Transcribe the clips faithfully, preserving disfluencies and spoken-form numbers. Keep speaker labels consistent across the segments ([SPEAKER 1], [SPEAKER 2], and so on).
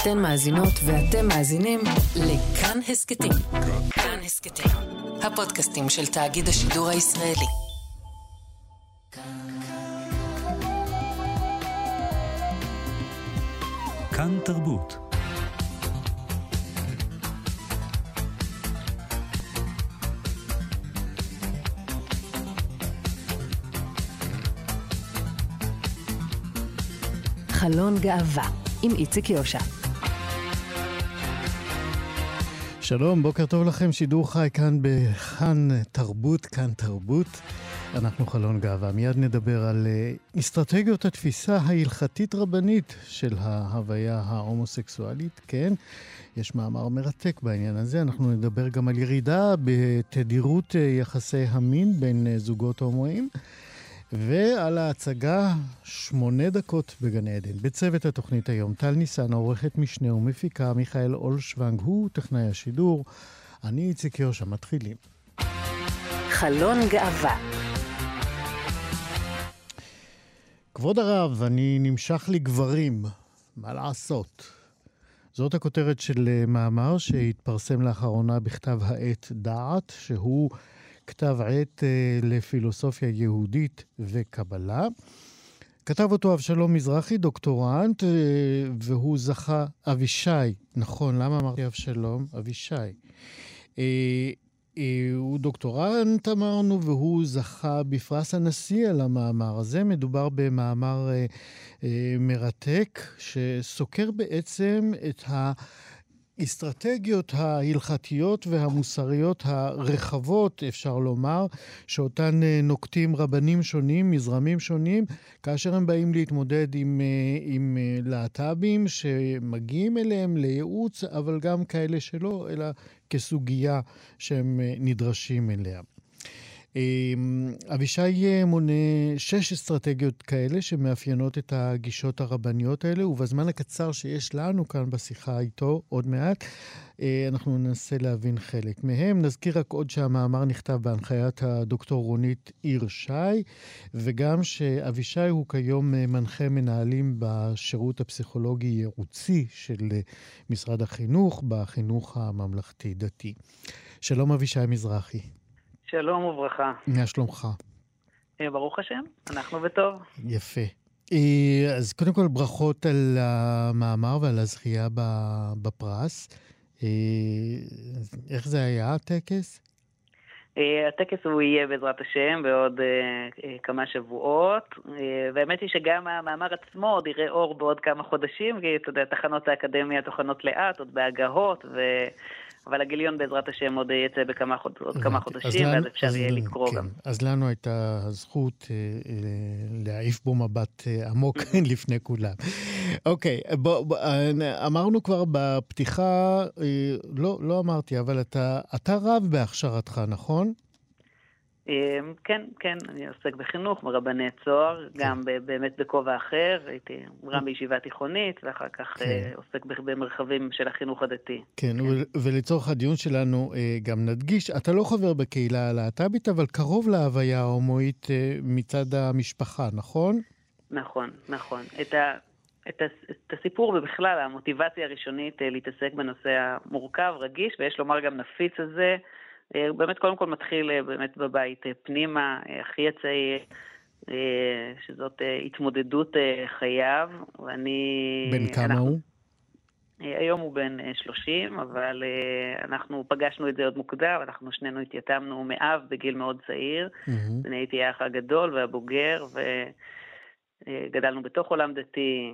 [SPEAKER 1] אתן מאזינות ואתם מאזינים לכאן הסקטים. כאן הסקטים, הפודקאסטים של תאגיד השידור הישראלי.
[SPEAKER 2] כאן תרבות.
[SPEAKER 1] חלון גאווה עם איציק יושע.
[SPEAKER 3] שלום, בוקר טוב לכם, שידור חי כאן בכאן תרבות, כאן תרבות. אנחנו חלון גאווה. מיד נדבר על אסטרטגיות התפיסה ההלכתית רבנית של ההוויה ההומוסקסואלית. כן, יש מאמר מרתק בעניין הזה. אנחנו נדבר גם על ירידה בתדירות יחסי המין בין זוגות הומואים. ועל ההצגה שמונה דקות בגן עדן. בצוות התוכנית היום טל ניסן, עורכת משנה ומפיקה, מיכאל אולשוונג, הוא טכנאי השידור. אני איציק יושע, מתחילים.
[SPEAKER 1] חלון גאווה.
[SPEAKER 3] כבוד הרב, אני נמשך לגברים, מה לעשות? זאת הכותרת של מאמר שהתפרסם לאחרונה בכתב העת דעת, שהוא כתב עת לפילוסופיה יהודית וקבלה. כתב אותו אבשלום מזרחי, דוקטורנט, והוא זכה, אבישי, נכון, למה אמרתי אבשלום? אבישי. הוא דוקטורנט, אמרנו, והוא זכה בפרס הנשיא על המאמר הזה. מדובר במאמר מרתק, שסוקר בעצם את ה... אסטרטגיות ההלכתיות והמוסריות הרחבות, אפשר לומר, שאותן נוקטים רבנים שונים, מזרמים שונים, כאשר הם באים להתמודד עם, עם להט"בים שמגיעים אליהם לייעוץ, אבל גם כאלה שלא, אלא כסוגיה שהם נדרשים אליה. אבישי מונה שש אסטרטגיות כאלה שמאפיינות את הגישות הרבניות האלה, ובזמן הקצר שיש לנו כאן בשיחה איתו עוד מעט, אנחנו ננסה להבין חלק מהם. נזכיר רק עוד שהמאמר נכתב בהנחיית הדוקטור רונית עיר-שי, וגם שאבישי הוא כיום מנחה מנהלים בשירות הפסיכולוגי ייעוצי של משרד החינוך, בחינוך הממלכתי דתי. שלום אבישי מזרחי.
[SPEAKER 4] שלום וברכה.
[SPEAKER 3] מה שלומך?
[SPEAKER 4] ברוך השם, אנחנו בטוב.
[SPEAKER 3] יפה. אז קודם כל ברכות על המאמר ועל הזכייה בפרס. איך זה היה הטקס?
[SPEAKER 4] הטקס הוא יהיה בעזרת השם בעוד כמה שבועות, והאמת היא שגם המאמר עצמו עוד יראה אור בעוד כמה חודשים, כי אתה יודע, תחנות האקדמיה תוכנות לאט, עוד בהגהות, ו... אבל הגיליון בעזרת השם עוד יצא בכמה חוד... עוד כמה חודשים, ואז אפשר יהיה לקרוא
[SPEAKER 3] כן.
[SPEAKER 4] גם.
[SPEAKER 3] אז לנו הייתה הזכות אה, אה, להעיף בו מבט אה, עמוק לפני כולם. אוקיי, בוא, בוא, אמרנו כבר בפתיחה, אה, לא, לא אמרתי, אבל אתה, אתה רב בהכשרתך, נכון?
[SPEAKER 4] כן, כן, אני עוסק בחינוך, מרבני צוהר, גם באמת בכובע אחר, הייתי רם בישיבה תיכונית, ואחר כך עוסק במרחבים של החינוך הדתי.
[SPEAKER 3] כן, ולצורך הדיון שלנו גם נדגיש, אתה לא חבר בקהילה הלהט"בית, אבל קרוב להוויה ההומואית מצד המשפחה, נכון?
[SPEAKER 4] נכון, נכון. את ה... את הסיפור ובכלל המוטיבציה הראשונית להתעסק בנושא המורכב, רגיש, ויש לומר גם נפיץ הזה, באמת קודם כל מתחיל באמת בבית פנימה, אחי הצעיר, שזאת התמודדות חייו, ואני...
[SPEAKER 3] בן כמה אנחנו, הוא?
[SPEAKER 4] היום הוא בן שלושים, אבל אנחנו פגשנו את זה עוד מוקדם, אנחנו שנינו התייתמנו מאב בגיל מאוד צעיר, mm-hmm. אני הייתי האח הגדול והבוגר, וגדלנו בתוך עולם דתי,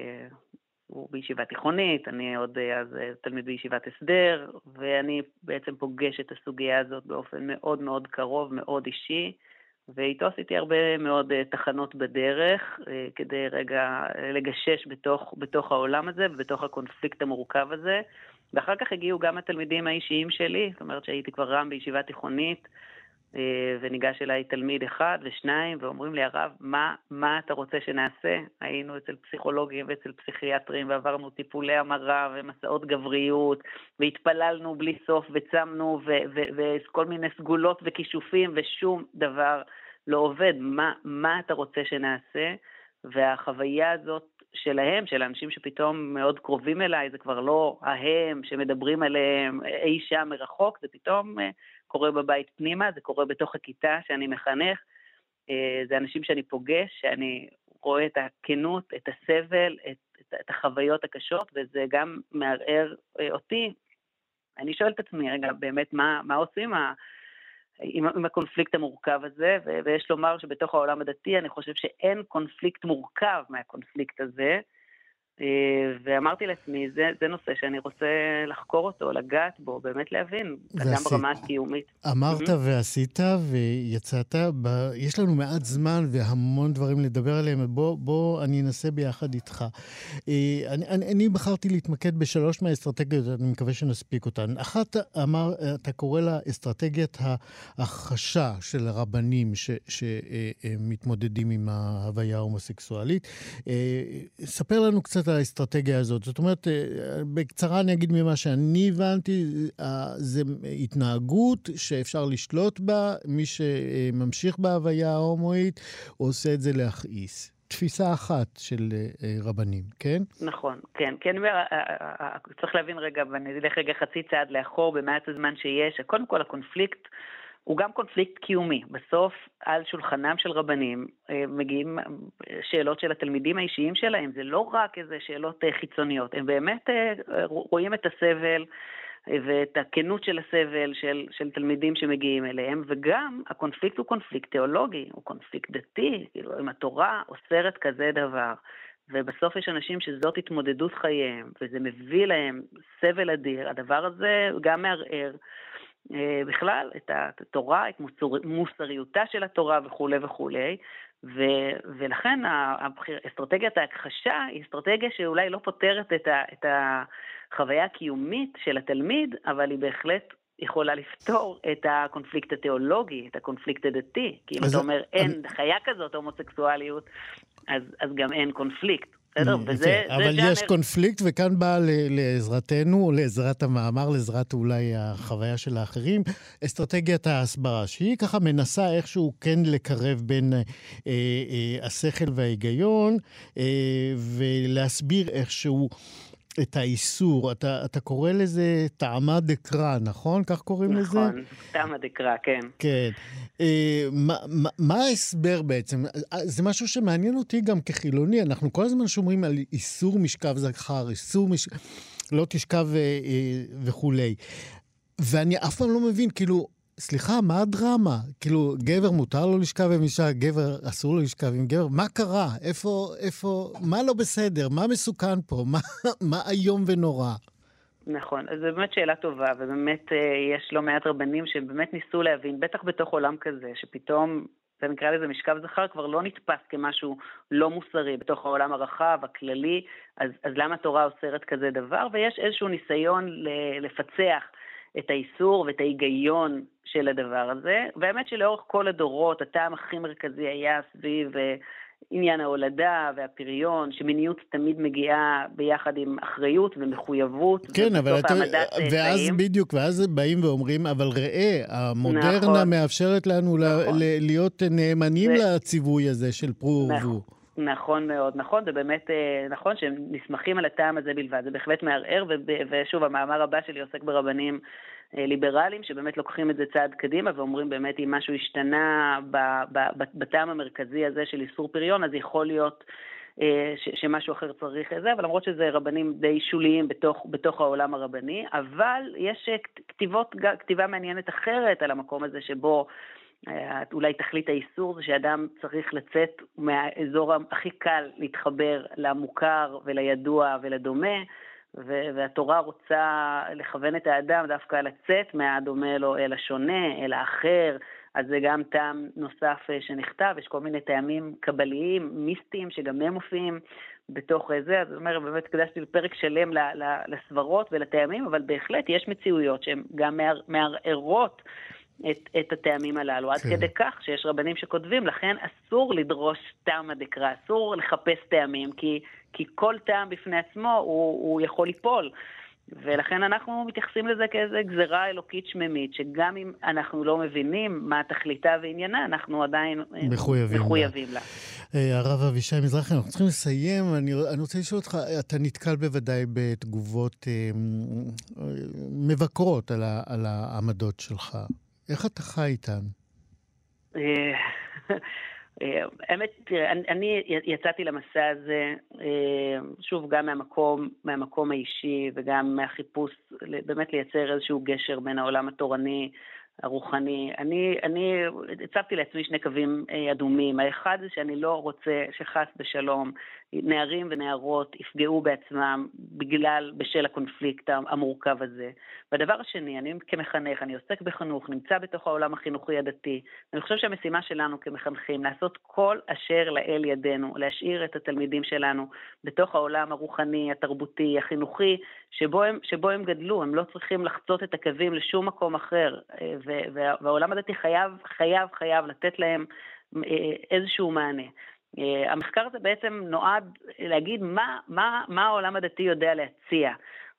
[SPEAKER 4] הוא בישיבה תיכונית, אני עוד אז תלמיד בישיבת הסדר, ואני בעצם פוגש את הסוגיה הזאת באופן מאוד מאוד קרוב, מאוד אישי, ואיתו עשיתי הרבה מאוד תחנות בדרך, כדי רגע לגשש בתוך, בתוך העולם הזה, ובתוך הקונפליקט המורכב הזה, ואחר כך הגיעו גם התלמידים האישיים שלי, זאת אומרת שהייתי כבר רם בישיבה תיכונית, וניגש אליי תלמיד אחד ושניים, ואומרים לי, הרב, מה, מה אתה רוצה שנעשה? היינו אצל פסיכולוגים ואצל פסיכיאטרים, ועברנו טיפולי המרה ומסעות גבריות, והתפללנו בלי סוף, וצמנו, וכל מיני סגולות וכישופים, ושום דבר לא עובד. מה, מה אתה רוצה שנעשה? והחוויה הזאת שלהם, של האנשים שפתאום מאוד קרובים אליי, זה כבר לא ההם שמדברים עליהם אי שם מרחוק, זה פתאום קורה בבית פנימה, זה קורה בתוך הכיתה שאני מחנך, זה אנשים שאני פוגש, שאני רואה את הכנות, את הסבל, את, את, את החוויות הקשות, וזה גם מערער אותי. אני שואל את עצמי, רגע, באמת, מה, מה עושים ה... עם, עם הקונפליקט המורכב הזה, ו, ויש לומר שבתוך העולם הדתי, אני חושב שאין קונפליקט מורכב מהקונפליקט הזה, ואמרתי לעצמי, זה, זה נושא שאני רוצה לחקור אותו, לגעת בו, באמת להבין, גם ברמה הקיומית.
[SPEAKER 3] אמרת mm-hmm. ועשית ויצאת, ב... יש לנו מעט זמן והמון דברים לדבר עליהם, בוא, בוא אני אנסה ביחד איתך. אני, אני, אני בחרתי להתמקד בשלוש מהאסטרטגיות, אני מקווה שנספיק אותן. אחת, אמר, אתה קורא לה אסטרטגיית ההכחשה של הרבנים ש, שמתמודדים עם ההוויה ההומוסקסואלית. ספר לנו קצת על האסטרטגיה הזאת. זאת אומרת, בקצרה אני אגיד ממה שאני הבנתי, זה התנהגות שאפשר לשלוט בה, מי שממשיך בהוויה ההומואית, עושה את זה להכעיס. תפיסה אחת של רבנים, כן?
[SPEAKER 4] נכון, כן. כן, צריך להבין רגע, ואני אלך רגע חצי צעד לאחור במעט הזמן שיש. קודם כל, הקונפליקט הוא גם קונפליקט קיומי. בסוף, על שולחנם של רבנים, מגיעים שאלות של התלמידים האישיים שלהם. זה לא רק איזה שאלות חיצוניות. הם באמת רואים את הסבל ואת הכנות של הסבל של, של תלמידים שמגיעים אליהם, וגם הקונפליקט הוא קונפליקט תיאולוגי, הוא קונפליקט דתי, כאילו אם התורה אוסרת כזה דבר, ובסוף יש אנשים שזאת התמודדות חייהם, וזה מביא להם סבל אדיר, הדבר הזה גם מערער, בכלל את התורה, את מוסריותה של התורה וכו' וכו'. ו- ולכן האסטרטגיית ההכחשה היא אסטרטגיה שאולי לא פותרת את, ה- את החוויה הקיומית של התלמיד, אבל היא בהחלט יכולה לפתור את הקונפליקט התיאולוגי, את הקונפליקט הדתי. כי אם אתה אומר אין אני... חיה כזאת הומוסקסואליות, אז, אז גם אין קונפליקט. וזה,
[SPEAKER 3] אבל
[SPEAKER 4] זה
[SPEAKER 3] יש קונפליקט, וכאן בא לעזרתנו, לעזרת המאמר, לעזרת אולי החוויה של האחרים, אסטרטגיית ההסברה, שהיא ככה מנסה איכשהו כן לקרב בין אה, אה, השכל וההיגיון, אה, ולהסביר איכשהו את האיסור. אתה, אתה קורא לזה טעמה דקרא, נכון? כך קוראים
[SPEAKER 4] נכון,
[SPEAKER 3] לזה?
[SPEAKER 4] נכון, טעמה דקרא, כן.
[SPEAKER 3] כן. אה, מה, מה, מה ההסבר בעצם? זה משהו שמעניין אותי גם כחילוני. אנחנו כל הזמן שומרים על איסור משכב זכר, איסור משכב, לא תשכב אה, אה, וכולי. ואני אף פעם לא מבין, כאילו, סליחה, מה הדרמה? כאילו, גבר מותר לו לשכב עם אישה, גבר אסור לו לשכב עם גבר. מה קרה? איפה, איפה, מה לא בסדר? מה מסוכן פה? מה, מה היום ונורא?
[SPEAKER 4] נכון, אז זו באמת שאלה טובה, ובאמת יש לא מעט רבנים שבאמת ניסו להבין, בטח בתוך עולם כזה, שפתאום, זה נקרא לזה משכב זכר, כבר לא נתפס כמשהו לא מוסרי בתוך העולם הרחב, הכללי, אז, אז למה התורה אוסרת כזה דבר? ויש איזשהו ניסיון לפצח את האיסור ואת ההיגיון של הדבר הזה. באמת שלאורך כל הדורות, הטעם הכי מרכזי היה סביב עניין ההולדה והפריון, שמיניות תמיד מגיעה ביחד עם אחריות ומחויבות.
[SPEAKER 3] כן, אבל אתה, ואז צעים. בדיוק, ואז באים ואומרים, אבל ראה, המודרנה נכון. מאפשרת לנו נכון. ל- להיות נאמנים זה... לציווי הזה של פרו ורבו. נכון.
[SPEAKER 4] נכון מאוד, נכון, זה באמת נכון שהם נסמכים על הטעם הזה בלבד, זה בהחלט מערער, ושוב, המאמר הבא שלי עוסק ברבנים ליברליים, שבאמת לוקחים את זה צעד קדימה, ואומרים באמת אם משהו השתנה בטעם המרכזי הזה של איסור פריון, אז יכול להיות ש- שמשהו אחר צריך את זה, אבל למרות שזה רבנים די שוליים בתוך, בתוך העולם הרבני, אבל יש כתיבות, כתיבה מעניינת אחרת על המקום הזה שבו, אולי תכלית האיסור זה שאדם צריך לצאת מהאזור הכי קל להתחבר למוכר ולידוע ולדומה, והתורה רוצה לכוון את האדם דווקא לצאת מהדומה לו אל השונה, אל האחר, אז זה גם טעם נוסף שנכתב, יש כל מיני טעמים קבליים, מיסטיים, שגם הם מופיעים בתוך זה, אז זאת אומרת, באמת קדשתי לפרק שלם לסברות ולטעמים, אבל בהחלט יש מציאויות שהן גם מערערות את, את הטעמים הללו, עד כדי כך שיש רבנים שכותבים, לכן אסור לדרוש טעם הדקרא, אסור לחפש טעמים, כי, כי כל טעם בפני עצמו הוא, הוא יכול ליפול, ולכן אנחנו מתייחסים לזה כאיזו גזרה אלוקית שממית, שגם אם אנחנו לא מבינים מה תכליתה ועניינה, אנחנו עדיין מחויבים, מחויבים לה.
[SPEAKER 3] לה. הרב אבישי מזרחי, אנחנו צריכים לסיים. אני, אני רוצה לשאול אותך, אתה נתקל בוודאי בתגובות אה, מבקרות על, ה, על העמדות שלך. איך אתה חי איתן?
[SPEAKER 4] האמת, תראה, אני, אני יצאתי למסע הזה, שוב, גם מהמקום, מהמקום האישי וגם מהחיפוש, באמת לייצר איזשהו גשר בין העולם התורני, הרוחני. אני, אני הצבתי לעצמי שני קווים אדומים. האחד זה שאני לא רוצה שחס בשלום נערים ונערות יפגעו בעצמם בגלל, בשל הקונפליקט המורכב הזה. והדבר השני, אני כמחנך, אני עוסק בחינוך, נמצא בתוך העולם החינוכי הדתי. אני חושב שהמשימה שלנו כמחנכים, לעשות כל אשר לאל ידינו, להשאיר את התלמידים שלנו בתוך העולם הרוחני, התרבותי, החינוכי, שבו הם, שבו הם גדלו. הם לא צריכים לחצות את הקווים לשום מקום אחר. והעולם הדתי חייב, חייב, חייב לתת להם איזשהו מענה. המחקר הזה בעצם נועד להגיד מה, מה, מה העולם הדתי יודע להציע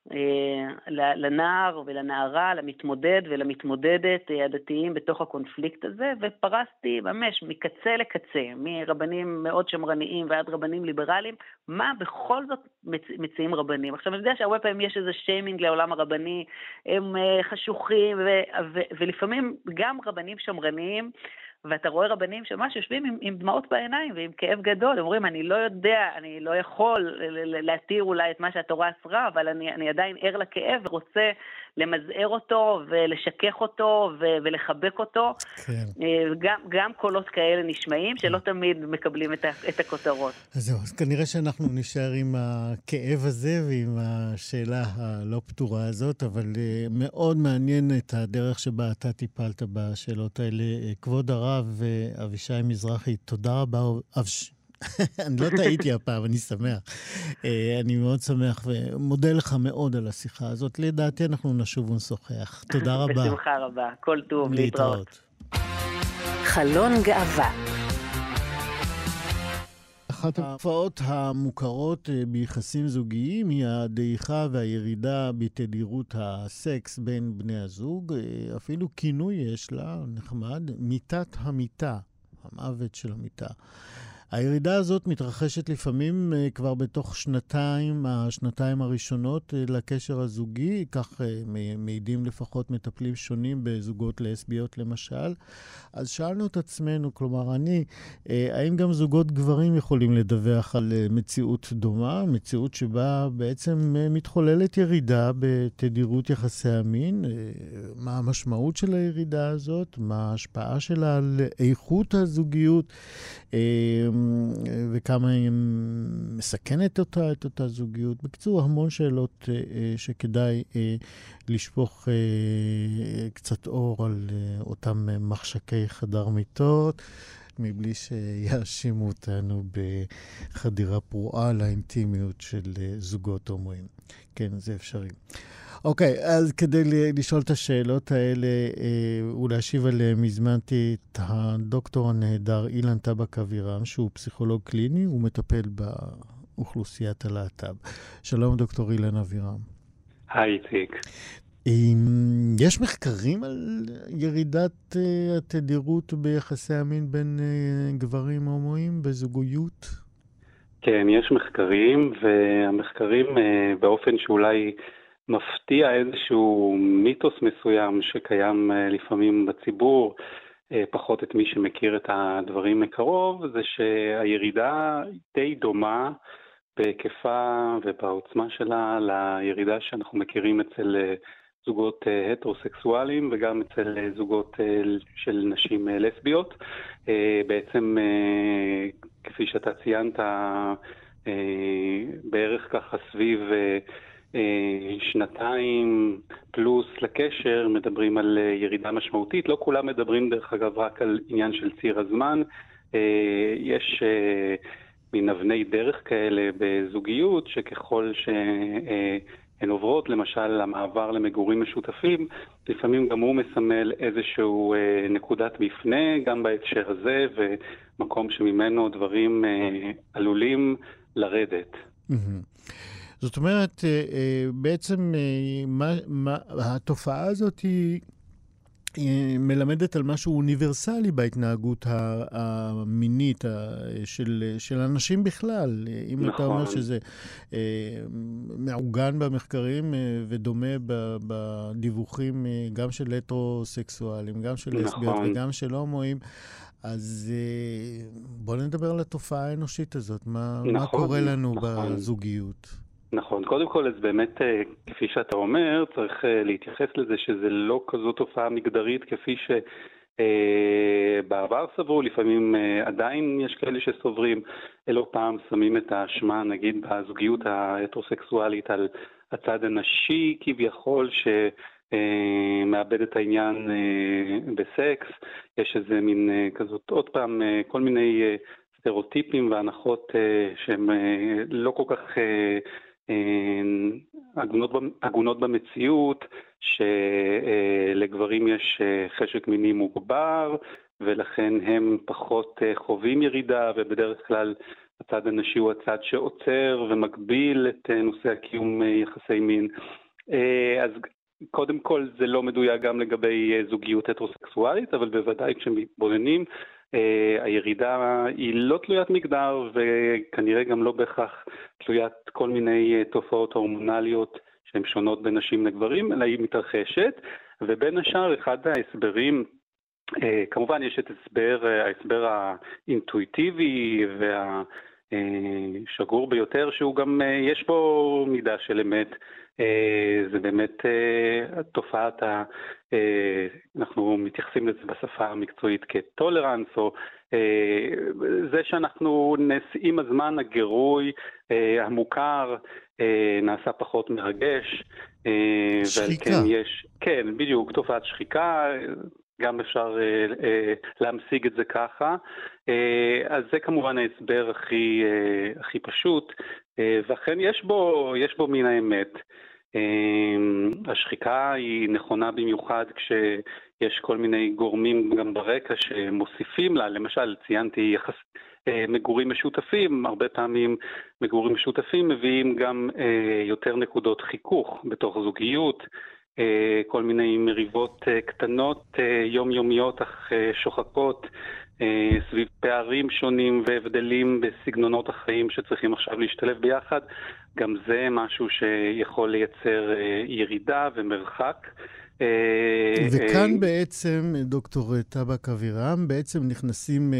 [SPEAKER 4] לנער ולנערה, למתמודד ולמתמודדת הדתיים בתוך הקונפליקט הזה, ופרסתי ממש מקצה לקצה, מרבנים מאוד שמרניים ועד רבנים ליברליים, מה בכל זאת מציעים רבנים. עכשיו אני יודע שהרבה פעמים יש איזה שיימינג לעולם הרבני, הם חשוכים, ו- ו- ולפעמים גם רבנים שמרניים, ואתה רואה רבנים שממש יושבים עם, עם דמעות בעיניים ועם כאב גדול, הם אומרים, אני לא יודע, אני לא יכול להתיר אולי את מה שהתורה אסרה, אבל אני, אני עדיין ער לכאב ורוצה למזער אותו ולשכך אותו ו- ולחבק אותו. כן. גם, גם קולות כאלה נשמעים שלא תמיד מקבלים את, ה- את הכותרות.
[SPEAKER 3] אז זהו, אז כנראה שאנחנו נשאר עם הכאב הזה ועם השאלה הלא פתורה הזאת, אבל מאוד מעניין את הדרך שבה אתה טיפלת בשאלות האלה. כבוד הרב, אבישי מזרחי, תודה רבה. אבש... אני לא טעיתי הפעם, אני שמח. אני מאוד שמח ומודה לך מאוד על השיחה הזאת. לדעתי אנחנו נשוב ונשוחח. תודה רבה.
[SPEAKER 4] בשמחה רבה. כל טוב, להתראות.
[SPEAKER 1] חלון גאווה.
[SPEAKER 3] אחת התופעות המוכרות ביחסים זוגיים היא הדעיכה והירידה בתדירות הסקס בין בני הזוג. אפילו כינוי יש לה, נחמד, מיטת המיטה, המוות של המיטה. הירידה הזאת מתרחשת לפעמים כבר בתוך שנתיים, השנתיים הראשונות לקשר הזוגי, כך מעידים לפחות מטפלים שונים בזוגות לסביות למשל. אז שאלנו את עצמנו, כלומר אני, האם גם זוגות גברים יכולים לדווח על מציאות דומה, מציאות שבה בעצם מתחוללת ירידה בתדירות יחסי המין, מה המשמעות של הירידה הזאת, מה ההשפעה שלה על איכות הזוגיות, וכמה היא מסכנת אותה, את אותה זוגיות. בקיצור, המון שאלות שכדאי לשפוך קצת אור על אותם מחשקי חדר מיטות, מבלי שיאשימו אותנו בחדירה פרועה לאינטימיות של זוגות הומואים. כן, זה אפשרי. אוקיי, אז כדי לשאול את השאלות האלה ולהשיב עליהן, הזמנתי את הדוקטור הנהדר אילן טבק אבירם, שהוא פסיכולוג קליני, הוא מטפל באוכלוסיית הלהט"ב. שלום דוקטור אילן אבירם.
[SPEAKER 5] היי איציק.
[SPEAKER 3] יש מחקרים על ירידת התדירות ביחסי המין בין גברים הומואים בזוגיות?
[SPEAKER 5] כן, יש מחקרים, והמחקרים באופן שאולי מפתיע איזשהו מיתוס מסוים שקיים לפעמים בציבור, פחות את מי שמכיר את הדברים מקרוב, זה שהירידה די דומה בהיקפה ובעוצמה שלה לירידה שאנחנו מכירים אצל זוגות הטרוסקסואליים וגם אצל זוגות של נשים לסביות. בעצם, כפי שאתה ציינת, בערך ככה סביב שנתיים פלוס לקשר מדברים על ירידה משמעותית. לא כולם מדברים דרך אגב רק על עניין של ציר הזמן. יש מין אבני דרך כאלה בזוגיות שככל שהן עוברות, למשל המעבר למגורים משותפים, לפעמים גם הוא מסמל איזשהו נקודת מפנה גם בהקשר הזה, ומקום שממנו דברים עלולים לרדת.
[SPEAKER 3] זאת אומרת, בעצם מה, מה, התופעה הזאת היא... היא מלמדת על משהו אוניברסלי בהתנהגות המינית של, של אנשים בכלל. אם נכון. אתה אומר שזה אה, מעוגן במחקרים אה, ודומה בדיווחים אה, גם של הטרוסקסואלים, גם של לסביות נכון. וגם של הומואים, אז אה, בוא נדבר על התופעה האנושית הזאת. מה, נכון, מה קורה לנו נכון. בזוגיות?
[SPEAKER 5] נכון, קודם כל, אז באמת, כפי שאתה אומר, צריך להתייחס לזה שזה לא כזו תופעה מגדרית כפי שבעבר סברו, לפעמים עדיין יש כאלה שסוברים, לא פעם שמים את האשמה, נגיד, בזוגיות ההטרוסקסואלית על הצד הנשי כביכול, שמאבד את העניין בסקס, יש איזה מין כזאת, עוד פעם, כל מיני סטריאוטיפים והנחות שהם לא כל כך... עגונות, עגונות במציאות, שלגברים יש חשק מיני מוגבר, ולכן הם פחות חווים ירידה, ובדרך כלל הצד הנשי הוא הצד שעוצר ומגביל את נושא הקיום יחסי מין. אז קודם כל זה לא מדויק גם לגבי זוגיות הטרוסקסואלית, אבל בוודאי כשמתבוננים, Uh, הירידה היא לא תלוית מגדר וכנראה גם לא בהכרח תלוית כל מיני uh, תופעות הורמונליות שהן שונות בין נשים לגברים, אלא היא מתרחשת, ובין השאר אחד ההסברים, uh, כמובן יש את הסבר, uh, ההסבר האינטואיטיבי והשגור uh, ביותר, שהוא גם, uh, יש בו מידה של אמת, uh, זה באמת uh, תופעת ה... אנחנו מתייחסים לזה בשפה המקצועית כטולרנס, או זה שאנחנו נשיאים הזמן, הגירוי המוכר נעשה פחות מרגש.
[SPEAKER 3] שחיקה.
[SPEAKER 5] יש, כן, בדיוק, תופעת שחיקה, גם אפשר להמשיג את זה ככה. אז זה כמובן ההסבר הכי, הכי פשוט, ואכן יש בו, יש בו מן האמת. השחיקה היא נכונה במיוחד כשיש כל מיני גורמים גם ברקע שמוסיפים לה, למשל ציינתי יחס, מגורים משותפים, הרבה פעמים מגורים משותפים מביאים גם יותר נקודות חיכוך בתוך זוגיות, כל מיני מריבות קטנות יומיומיות אך שוחקות סביב פערים שונים והבדלים בסגנונות החיים שצריכים עכשיו להשתלב ביחד, גם זה משהו שיכול לייצר ירידה ומרחק.
[SPEAKER 3] וכאן בעצם, דוקטור טבק אבירם, בעצם נכנסים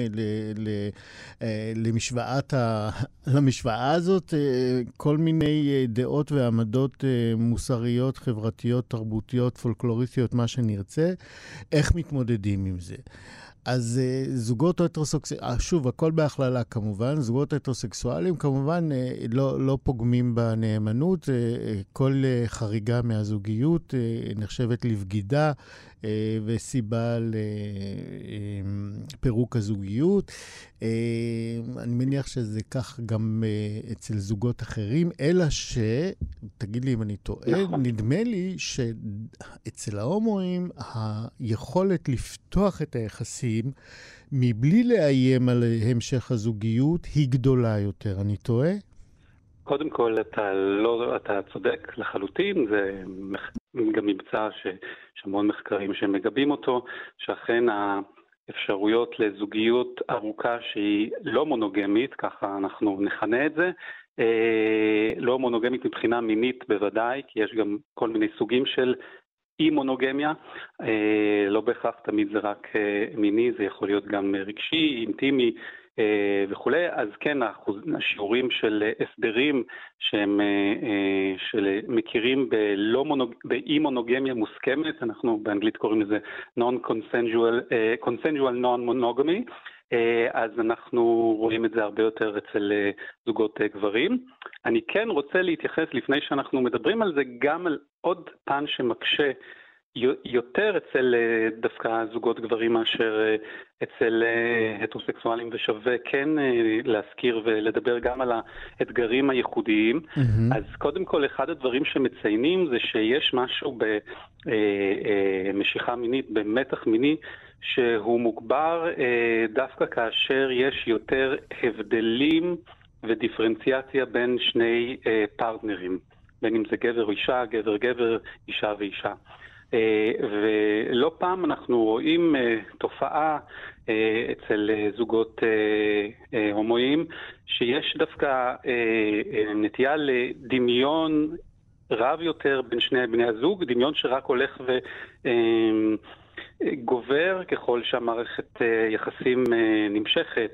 [SPEAKER 3] למשוואת למשוואה הזאת כל מיני דעות ועמדות מוסריות, חברתיות, תרבותיות, פולקלוריסטיות, מה שנרצה. איך מתמודדים עם זה? אז זוגות הטרוסקסואלים, שוב, הכל בהכללה כמובן, זוגות הטרוסקסואלים כמובן לא, לא פוגמים בנאמנות, כל חריגה מהזוגיות נחשבת לבגידה וסיבה לפירוק הזוגיות. אני מניח שזה כך גם אצל זוגות אחרים, אלא ש, תגיד לי אם אני טועה, נדמה לי שאצל ההומואים היכולת לפתוח את היחסים מבלי לאיים על המשך הזוגיות היא גדולה יותר. אני טועה?
[SPEAKER 5] קודם כל, אתה לא, אתה צודק לחלוטין, זה גם מבצע שיש המון מחקרים שמגבים אותו, שאכן האפשרויות לזוגיות ארוכה שהיא לא מונוגמית, ככה אנחנו נכנה את זה, לא מונוגמית מבחינה מינית בוודאי, כי יש גם כל מיני סוגים של אי מונוגמיה, לא בהכרח תמיד זה רק מיני, זה יכול להיות גם רגשי, אינטימי וכו'. אז כן, השיעורים של הסדרים שהם שמכירים בלא מונוג... באי מונוגמיה מוסכמת, אנחנו באנגלית קוראים לזה non-consensual consensual non-monogamy, אז אנחנו רואים את זה הרבה יותר אצל זוגות גברים. אני כן רוצה להתייחס לפני שאנחנו מדברים על זה גם על עוד פן שמקשה יותר אצל דווקא זוגות גברים מאשר אצל הטרוסקסואלים, ושווה כן להזכיר ולדבר גם על האתגרים הייחודיים. Mm-hmm. אז קודם כל, אחד הדברים שמציינים זה שיש משהו במשיכה מינית, במתח מיני, שהוא מוגבר דווקא כאשר יש יותר הבדלים ודיפרנציאציה בין שני אה, פרטנרים, בין אם זה גבר או אישה, גבר גבר, אישה ואישה. אה, ולא פעם אנחנו רואים אה, תופעה אה, אצל אה, זוגות אה, אה, הומואים, שיש דווקא אה, אה, נטייה לדמיון רב יותר בין שני בני הזוג, דמיון שרק הולך ו... אה, גובר ככל שהמערכת יחסים נמשכת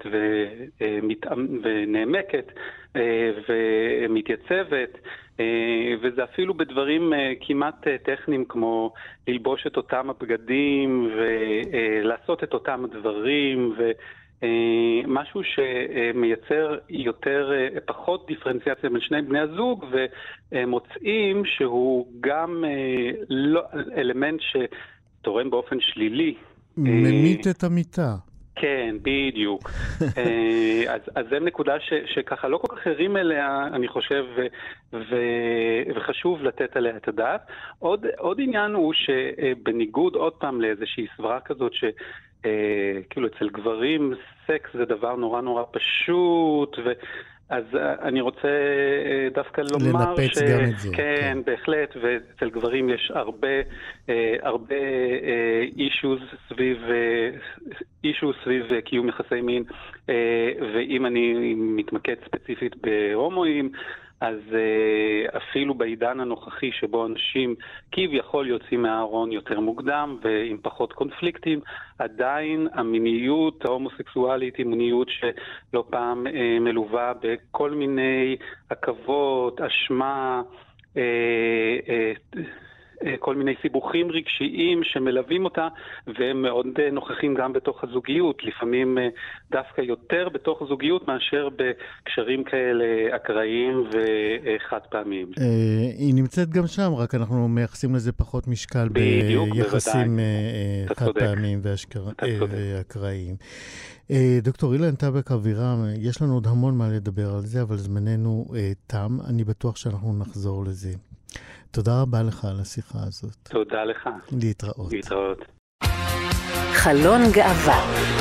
[SPEAKER 5] ונעמקת ומתייצבת, וזה אפילו בדברים כמעט טכניים כמו ללבוש את אותם הבגדים ולעשות את אותם הדברים, ומשהו שמייצר יותר, פחות דיפרנציאציה בין שני בני הזוג, ומוצאים שהוא גם לא, אלמנט ש... תורם באופן שלילי.
[SPEAKER 3] ממית את המיטה.
[SPEAKER 5] כן, בדיוק. אז, אז זו נקודה ש, שככה לא כל כך הרים אליה, אני חושב, ו, ו, וחשוב לתת עליה את הדעת. עוד, עוד עניין הוא שבניגוד עוד פעם לאיזושהי סברה כזאת, שכאילו אצל גברים סקס זה דבר נורא נורא פשוט, ו... אז אני רוצה דווקא לומר
[SPEAKER 3] לנפץ גם את זה.
[SPEAKER 5] כן, בהחלט, ואצל גברים יש הרבה, הרבה אישוז סביב, אישוז סביב קיום יחסי מין, ואם אני מתמקד ספציפית בהומואים, אז אפילו בעידן הנוכחי שבו אנשים כביכול יוצאים מהארון יותר מוקדם ועם פחות קונפליקטים, עדיין המיניות ההומוסקסואלית היא מיניות שלא פעם מלווה בכל מיני עכבות, אשמה, כל מיני סיבוכים רגשיים שמלווים אותה, והם מאוד נוכחים גם בתוך הזוגיות, לפעמים דווקא יותר בתוך זוגיות מאשר בקשרים כאלה אקראיים וחד פעמיים.
[SPEAKER 3] היא נמצאת גם שם, רק אנחנו מייחסים לזה פחות משקל ביחסים חד פעמיים ואקראיים. דוקטור אילן טבק אבירם, יש לנו עוד המון מה לדבר על זה, אבל זמננו תם, אני בטוח שאנחנו נחזור לזה. תודה רבה לך על השיחה הזאת.
[SPEAKER 5] תודה לך.
[SPEAKER 3] להתראות.
[SPEAKER 5] להתראות.
[SPEAKER 1] חלון גאווה.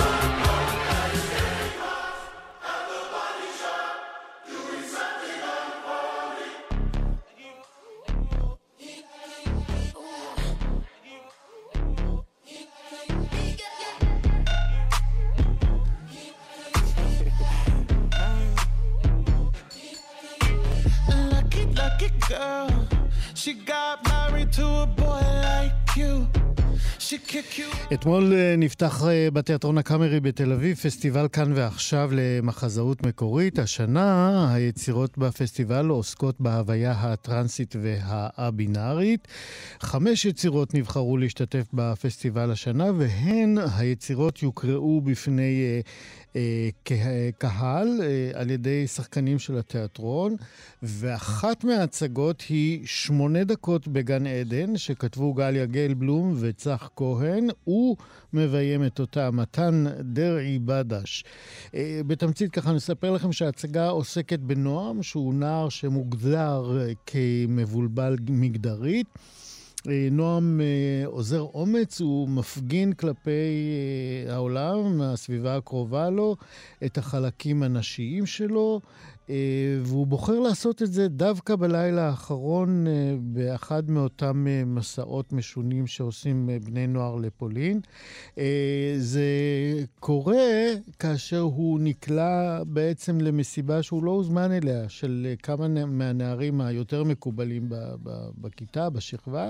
[SPEAKER 6] She got married to a boy like you. She kick you.
[SPEAKER 3] אתמול נפתח בתיאטרון הקאמרי בתל אביב פסטיבל כאן ועכשיו למחזאות מקורית. השנה היצירות בפסטיבל עוסקות בהוויה הטרנסית והבינארית. חמש יצירות נבחרו להשתתף בפסטיבל השנה, והן היצירות יוקראו בפני קהל על ידי שחקנים של התיאטרון, ואחת מההצגות היא שמונה דקות בגן עדן, שכתבו גליה גלבלום וצח כהן. הוא מביים את אותה מתן דרעי בדש. בתמצית ככה נספר לכם שההצגה עוסקת בנועם, שהוא נער שמוגדר כמבולבל מגדרית. נועם עוזר אומץ, הוא מפגין כלפי העולם, הסביבה הקרובה לו, את החלקים הנשיים שלו, והוא בוחר לעשות את זה דווקא בלילה האחרון באחד מאותם מסעות משונים שעושים בני נוער לפולין. זה קורה כאשר הוא נקלע בעצם למסיבה שהוא לא הוזמן אליה, של כמה מהנערים היותר מקובלים בכיתה, בשכבה.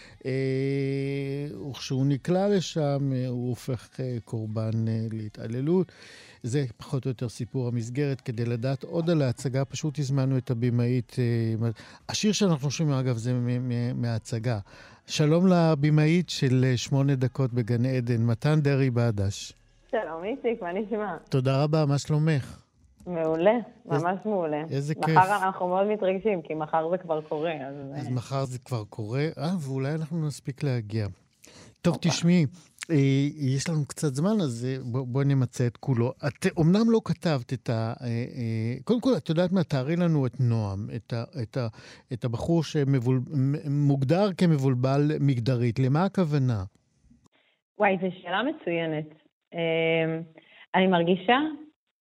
[SPEAKER 3] וכשהוא נקלע לשם הוא הופך קורבן להתעללות. זה פחות או יותר סיפור המסגרת. כדי לדעת עוד על ההצגה, פשוט הזמנו את הבימאית. השיר שאנחנו שומעים, אגב, זה מההצגה. שלום לבימאית של שמונה דקות בגן עדן, מתן דרעי בדש.
[SPEAKER 7] שלום איציק, מה נשמע?
[SPEAKER 3] תודה רבה, מה שלומך?
[SPEAKER 7] מעולה, ממש מעולה.
[SPEAKER 3] איזה כיף.
[SPEAKER 7] מחר אנחנו מאוד מתרגשים, כי מחר זה כבר קורה. אז,
[SPEAKER 3] אז מחר זה כבר קורה, אה, ואולי אנחנו נספיק להגיע. טוב, תשמעי, אה, יש לנו קצת זמן, אז בואי בוא נמצא את כולו. את אומנם לא כתבת את ה... אה, אה, קודם כל, את יודעת מה, תארי לנו את נועם, את, ה, את, ה, את הבחור שמוגדר כמבולבל מגדרית. למה הכוונה?
[SPEAKER 7] וואי, זו שאלה מצוינת. אה, אני מרגישה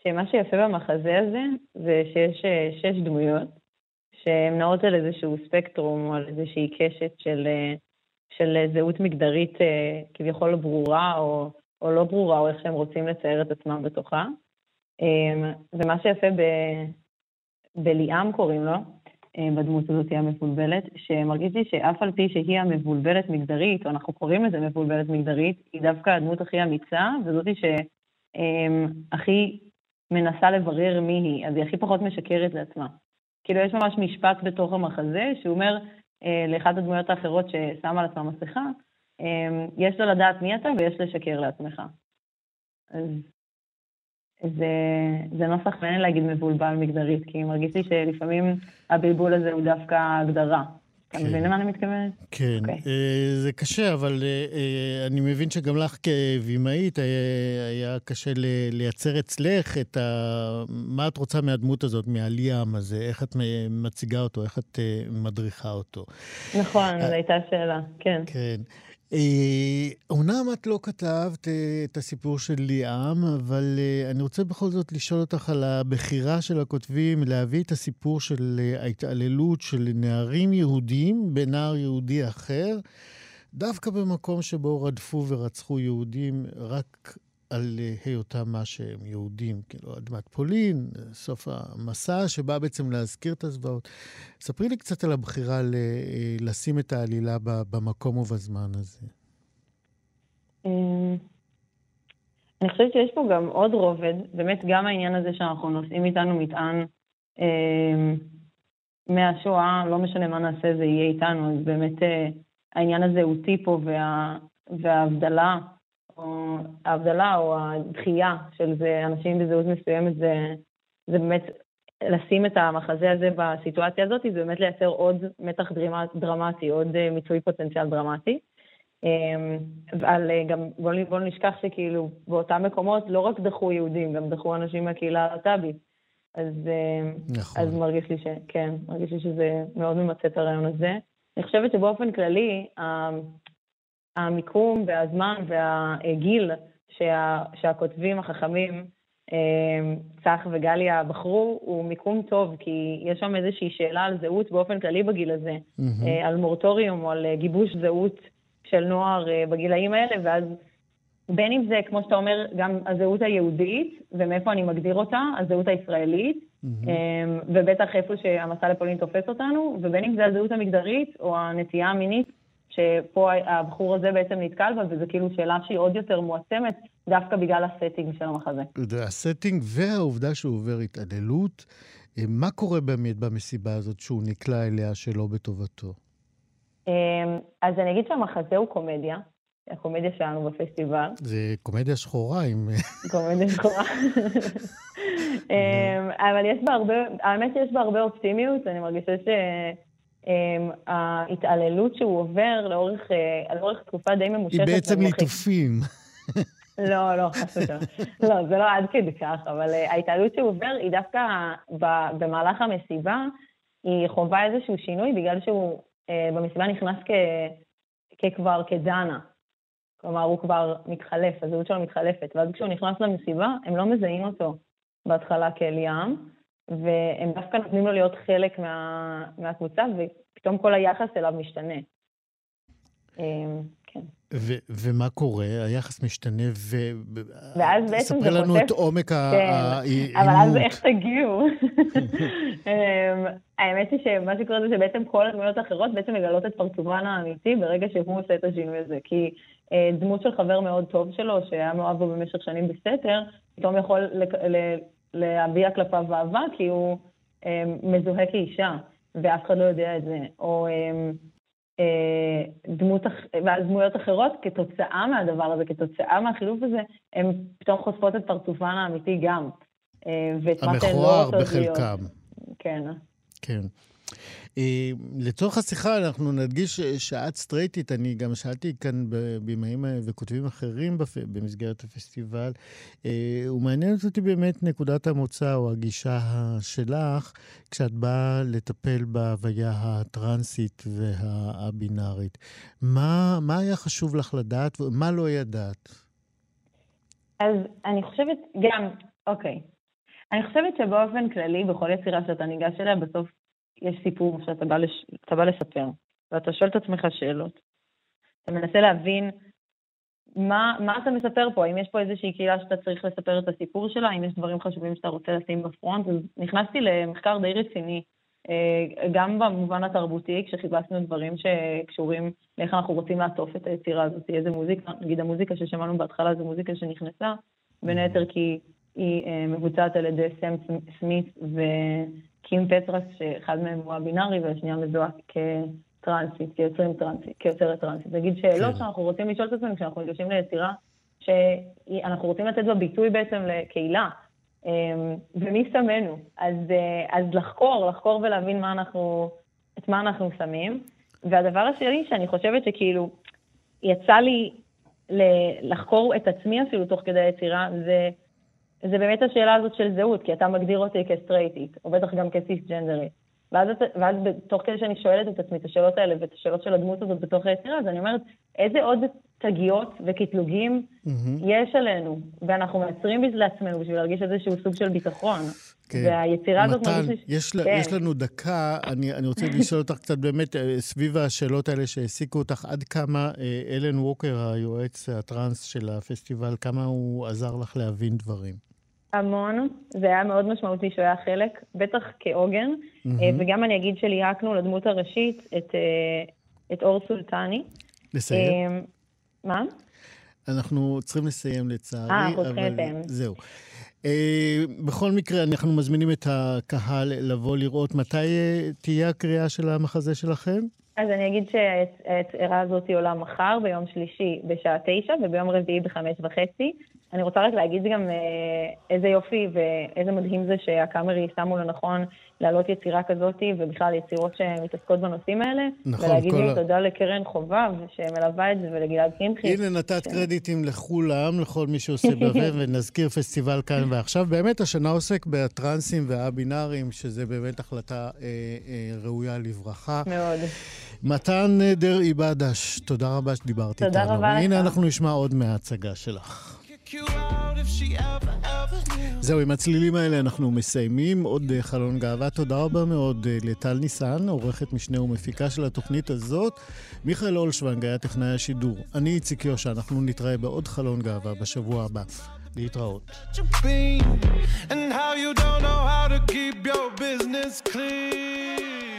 [SPEAKER 7] שמה שיפה במחזה הזה, זה שיש אה, שש דמויות, שהן נעות על איזשהו ספקטרום, או על איזושהי קשת של, אה, של אה, זהות מגדרית אה, כביכול לא ברורה, או, או לא ברורה, או איך שהם רוצים לצייר את עצמם בתוכה. אה, ומה שיפה ב, בליאם קוראים לו, אה, בדמות הזאת היא המבולבלת, שמרגיש לי שאף על פי שהיא המבולבלת מגדרית, או אנחנו קוראים לזה מבולבלת מגדרית, היא דווקא הדמות הכי אמיצה, וזאת היא שהכי מנסה לברר מי היא, אז היא הכי פחות משקרת לעצמה. כאילו יש ממש משפט בתוך המחזה, שהוא אומר אה, לאחת הדמויות האחרות ששמה על עצמה מסכה, אה, יש לה לדעת מי אתה ויש לשקר לעצמך. אז זה, זה נוסח מעניין להגיד מבולבל מגדרית, כי מרגיש לי שלפעמים הבלבול הזה הוא דווקא הגדרה. אתה מבין למה אני מתכוונת?
[SPEAKER 3] כן, זה קשה, אבל אני מבין שגם לך כבימאית היה קשה לייצר אצלך את מה את רוצה מהדמות הזאת, מהליאם הזה, איך את מציגה אותו, איך את מדריכה אותו.
[SPEAKER 7] נכון, זו הייתה שאלה, כן.
[SPEAKER 3] כן. אומנם את לא כתבת את הסיפור של ליאם, אבל אני רוצה בכל זאת לשאול אותך על הבחירה של הכותבים להביא את הסיפור של ההתעללות של נערים יהודים בנער יהודי אחר, דווקא במקום שבו רדפו ורצחו יהודים רק על היותם מה שהם יהודים, כאילו אדמת פולין, סוף המסע שבא בעצם להזכיר את הזוועות. ספרי לי קצת על הבחירה ל- לשים את העלילה במקום ובזמן הזה.
[SPEAKER 7] אני חושבת שיש פה גם עוד רובד, באמת גם העניין הזה שאנחנו נושאים איתנו מטען מהשואה, לא משנה מה נעשה, זה יהיה איתנו, אז באמת העניין הזהותי פה וה, וההבדלה, או ההבדלה או הדחייה של זה, אנשים בזהות מסוימת, זה, זה באמת לשים את המחזה הזה בסיטואציה הזאת, זה באמת לייצר עוד מתח דרמטי, עוד מיצוי פוטנציאל דרמטי. אבל גם בואו בוא נשכח שכאילו באותם מקומות לא רק דחו יהודים, גם דחו אנשים מהקהילה הלהט"בית. אז, נכון. אז מרגיש לי שכן, מרגיש לי שזה מאוד ממצא את הרעיון הזה. אני חושבת שבאופן כללי, המיקום והזמן והגיל שה, שהכותבים החכמים, צח וגליה בחרו, הוא מיקום טוב, כי יש שם איזושהי שאלה על זהות באופן כללי בגיל הזה, mm-hmm. על מורטוריום או על גיבוש זהות של נוער בגילאים האלה, ואז בין אם זה, כמו שאתה אומר, גם הזהות היהודית, ומאיפה אני מגדיר אותה, הזהות הישראלית, mm-hmm. ובטח איפה שהמסע לפולין תופס אותנו, ובין אם זה הזהות המגדרית או הנטייה המינית, שפה הבחור הזה בעצם נתקל בה, וזה כאילו שאלה שהיא עוד יותר מועצמת, דווקא בגלל הסטינג של המחזה.
[SPEAKER 3] הסטינג והעובדה שהוא עובר התעללות, מה קורה באמת במסיבה הזאת שהוא נקלע אליה שלא בטובתו?
[SPEAKER 7] אז אני אגיד שהמחזה הוא קומדיה, הקומדיה שלנו בפסטיבל.
[SPEAKER 3] זה קומדיה שחורה עם...
[SPEAKER 7] קומדיה שחורה. אבל יש בה הרבה, האמת שיש בה הרבה אופטימיות, אני מרגישה שההתעללות שהוא עובר לאורך, לאורך תקופה די ממושכת.
[SPEAKER 3] היא בעצם ליטופים.
[SPEAKER 7] לא, לא, חסות. לא, זה לא עד כדי כך, אבל ההתעללות שהוא עובר היא דווקא במהלך המסיבה, היא חובה איזשהו שינוי, בגלל שהוא במסיבה נכנס ככבר כדנה. כלומר, הוא כבר מתחלף, הזהות שלו מתחלפת. ואז כשהוא נכנס למסיבה, הם לא מזהים אותו בהתחלה כאליאם, והם דווקא נותנים לו להיות חלק מה, מהקבוצה, ופתאום כל היחס אליו משתנה. כן.
[SPEAKER 3] ו- ומה קורה? היחס משתנה, ו...
[SPEAKER 7] ואז בעצם זה
[SPEAKER 3] ספר לנו את עומק העימות.
[SPEAKER 7] אבל אז איך תגיעו? האמת היא שמה שקורה זה שבעצם כל הדמויות האחרות בעצם מגלות את פרצופן האמיתי ברגע שהוא עושה את השינוי הזה. כי דמות של חבר מאוד טוב שלו, שהיה מאוהב בו במשך שנים בסתר, פתאום יכול להביע כלפיו אהבה, כי הוא מזוהה כאישה, ואף אחד לא יודע את זה. או... דמות, ואז דמויות אחרות, כתוצאה מהדבר הזה, כתוצאה מהחילוף הזה, הן פתאום חושפות את פרצופן האמיתי גם.
[SPEAKER 3] המכוער בחלקם.
[SPEAKER 7] כן.
[SPEAKER 3] כן. לצורך השיחה אנחנו נדגיש שאת סטרייטית, אני גם שאלתי כאן בימאים וכותבים אחרים במסגרת הפסטיבל, ומעניינת אותי באמת נקודת המוצא או הגישה שלך, כשאת באה לטפל בהוויה הטרנסית והבינארית. מה, מה היה חשוב לך לדעת ומה לא ידעת?
[SPEAKER 7] אז אני חושבת גם, אוקיי, אני חושבת שבאופן כללי, בכל יצירה שאתה ניגש אליה, בסוף יש סיפור שאתה בא, לש... בא לספר, ואתה שואל את עצמך שאלות. אתה מנסה להבין מה, מה אתה מספר פה, אם יש פה איזושהי קהילה שאתה צריך לספר את הסיפור שלה, אם יש דברים חשובים שאתה רוצה לשים בפרונט, אז נכנסתי למחקר די רציני, גם במובן התרבותי, כשחיפשנו דברים שקשורים לאיך אנחנו רוצים לעטוף את היצירה הזאת, איזה מוזיקה, נגיד המוזיקה ששמענו בהתחלה זו מוזיקה שנכנסה, בין היתר כי היא מבוצעת על ידי סם סמית וקים פטרס, שאחד מהם הוא הבינארי והשנייה מזוהה כטרנסית, כיוצרים טרנסית, כיוצרת טרנסית. נגיד שאלות שאנחנו רוצים לשאול את עצמנו כשאנחנו ניגשים ליצירה, שאנחנו רוצים לתת בה ביטוי בעצם לקהילה, ומי שמנו. אז, אז לחקור, לחקור ולהבין מה אנחנו, את מה אנחנו שמים. והדבר השני שאני חושבת שכאילו יצא לי לחקור את עצמי אפילו תוך כדי היצירה, זה, זה באמת השאלה הזאת של זהות, כי אתה מגדיר אותי כסטרייטית, או בטח גם כסיסג'נדרית. ואז, ואז תוך כדי שאני שואלת את עצמי את השאלות האלה ואת השאלות של הדמות הזאת בתוך היצירה, אז אני אומרת, איזה עוד תגיות וקטלוגים mm-hmm. יש עלינו, ואנחנו מייצרים לעצמנו בשביל להרגיש איזשהו סוג של ביטחון. כן. והיצירה הזאת
[SPEAKER 3] מתן, מרגיש... יש, כן. יש לנו דקה, אני, אני רוצה לשאול אותך קצת באמת סביב השאלות האלה שהעסיקו אותך, עד כמה אלן ווקר, היועץ הטרנס של הפסטיבל, כמה הוא עזר לך להבין דברים?
[SPEAKER 7] המון, זה היה מאוד משמעותי שהוא היה חלק, בטח כעוגן, mm-hmm. וגם אני אגיד שליהקנו לדמות הראשית את, את אור סולטני.
[SPEAKER 3] לסיים?
[SPEAKER 7] מה?
[SPEAKER 3] אנחנו צריכים לסיים לצערי,
[SPEAKER 7] אה, אנחנו צריכים לסיים.
[SPEAKER 3] זהו. בכל מקרה, אנחנו מזמינים את הקהל לבוא לראות מתי תהיה הקריאה של המחזה שלכם?
[SPEAKER 7] אז אני אגיד שהיצירה הזאת עולה מחר, ביום שלישי בשעה תשע, וביום רביעי בחמש וחצי. אני רוצה רק להגיד גם איזה יופי ואיזה מדהים זה שהקאמרי שמו לנכון להעלות יצירה כזאת, ובכלל יצירות שמתעסקות בנושאים האלה.
[SPEAKER 3] נכון.
[SPEAKER 7] ולהגיד לי תודה לקרן חובב שמלווה את זה, ולגלעד קמחי.
[SPEAKER 3] הנה נתת קרדיטים לכולם, לכל מי שעושה בזה, ונזכיר פסטיבל כאן ועכשיו. באמת השנה עוסק בטרנסים והבינארים, שזה באמת החלטה אה, אה, ראויה לברכה.
[SPEAKER 7] מאוד.
[SPEAKER 3] מתן דרעי בדש, תודה רבה שדיברת איתנו.
[SPEAKER 7] תודה רבה לך.
[SPEAKER 3] הנה אנחנו נשמע עוד מההצגה שלך. זהו, עם הצלילים האלה אנחנו מסיימים עוד חלון גאווה. תודה רבה מאוד לטל ניסן, עורכת משנה ומפיקה של התוכנית הזאת. מיכאל אולשוונג היה טכנאי השידור. אני איציק יושע, אנחנו נתראה בעוד חלון גאווה בשבוע הבא. להתראות. And how you don't know how to keep your business clean.